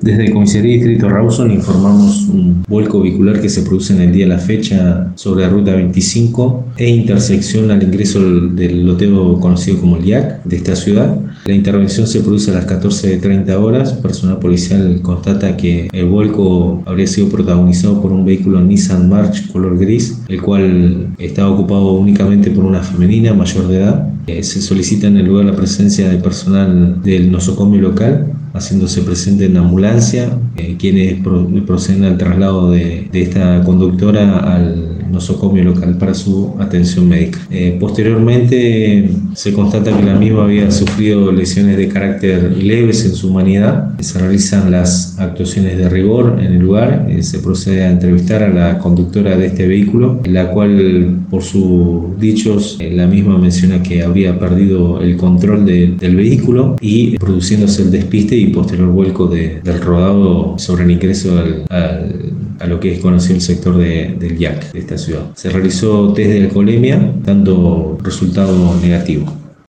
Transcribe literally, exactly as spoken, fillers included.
Desde el Comisaría Distrito Rawson informamos un vuelco vehicular que se produce en el día de la fecha sobre la ruta veinticinco e intersección al ingreso del loteo conocido como el I A C de esta ciudad. La intervención se produce a las catorce treinta horas. Personal policial constata que el vuelco habría sido protagonizado por un vehículo Nissan March color gris, el cual estaba ocupado únicamente por una femenina mayor de edad. Eh, se solicita en el lugar la presencia de personal del nosocomio local, haciéndose presente en ambulancia, eh, quienes pro proceden al traslado de, de esta conductora al nosocomio local para su atención médica. Eh, posteriormente se constata que la misma había sufrido lesiones de carácter leves en su humanidad. Se realizan las actuaciones de rigor en el lugar. Eh, se procede a entrevistar a la conductora de este vehículo, la cual, por sus dichos, eh, la misma menciona que habría perdido el control de, del vehículo y produciéndose el despiste y posterior vuelco de, del rodado sobre el ingreso al, al, a lo que es conocido el sector de, del I A C de esta ciudad. Se realizó test de alcoholemia dando resultado negativo.